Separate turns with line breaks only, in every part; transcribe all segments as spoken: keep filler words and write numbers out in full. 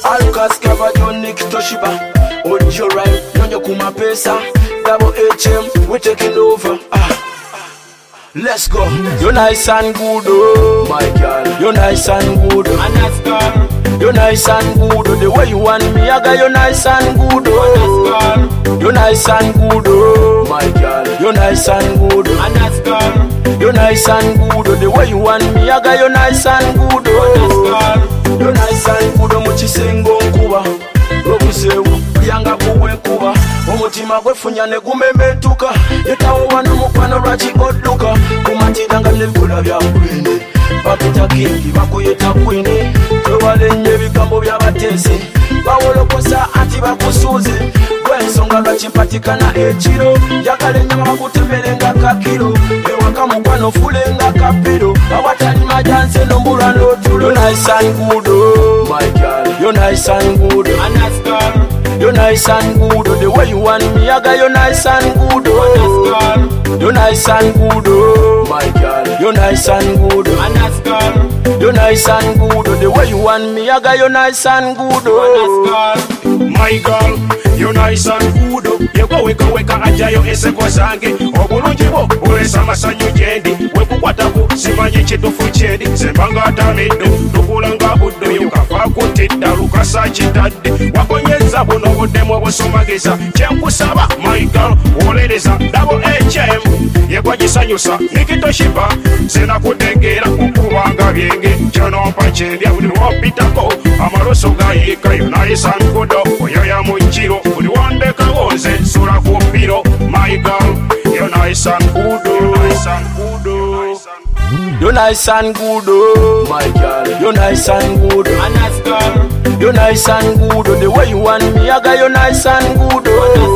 Alcas Kava Nick Toshiba. Hold your right, Nonyo Kuma Pesa. Double H M, we're taking over. Ah. Let's go. You're nice and good, oh my girl. You're nice and good, oh. And you're nice and good, oh. The way you want me, I got you nice and good, oh. You're nice and good, oh my girl. You're nice and good, oh. And you're nice and good, oh. The way you want me, I got you nice and good, oh. You're nice and good, oh. Muchisengo nkuba Robusewu yanga kuwe kuba Omutima gwefunya ne gumemetuka Yetawo wano mukwano lwaki odduka Kumatidanga nebikola bya kwini Bakita kingi bakuyeta kwini Twewalenye ebigambo by'abatesi Bawolokosa anti bakusuuze Gwensonga lwaki mpatikana ekiro Njagala ennyama bakutemberenga kakiro Ewaka mukwano fulenga kapiro Awatali majanse nombulwa n'otulo. You're nice and good, oh my girl. You're nice and good, oh. You're nice and good, oh. The way you want me, I got you nice and good, oh. You're nice and good, oh my girl. You're nice and good, oh. You're nice and good, oh. The way you want me, I got you nice and good, oh.
My girl, you're nice and good, oh. Yego weka weka ajayo eseko zange. Obulungi bo bulesa amasanyu gyendi. Wekukwatako simanyi kituufu kyendi. Sembanga atamiddo tukulanga buddo yukafa kutidda lukasa kitadde. Wakonyeza buno buddemu obusumagisa. Kyenkusaba my girl wolereza double H M. Yego gisanyusa nikitoshiba. Sina kutegeera kukubanga byenge. Kyonompa kyendya buli lwopitako. Amaloso gayika you're nice and good, oh. Oyoya mujiro buli wandeka wonze sura kupiro. My girl, you're nice and good, oh. Nice and good, oh.
You're nice and good, oh my girl. You're nice and good, oh. You're nice and good, oh. The way you want me, I got you nice and good,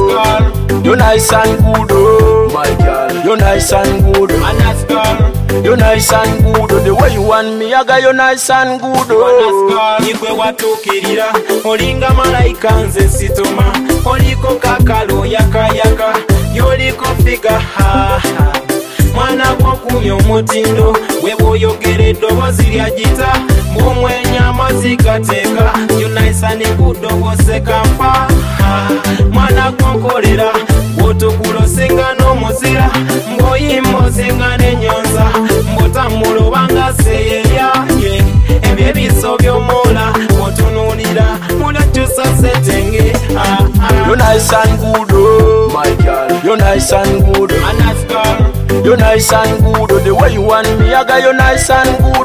oh. You're nice and good, oh my girl. You're nice and good, oh. You're nice and good, oh. The way you want me, I got you nice and good, oh.
Nikwe watukirira olinga malaika nze situma oliko kakalo yaka yaka yoliko figa ha ha mwana gwokumya omutindo weboyogere eddoboozi lya gita mbumwenya amazika teeka You're nice and good oboseka mpa mwana gwokolera bwotokulosenga n'omuzira mboyimba osenga n'enyonza mbotamulobanga seyerya ebyo ebiso by'omola otunulira mulakyusa setenge.
You're nice and good, oh my girl. You're nice and good, oh. You're nice and good, oh. The way you want me, I got you nice and good,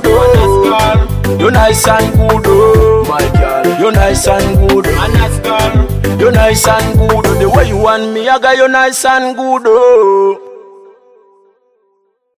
oh. You're nice and good, oh my girl. You're nice and good, oh. You're nice and good, oh. The way you want me, I got you nice and good, oh.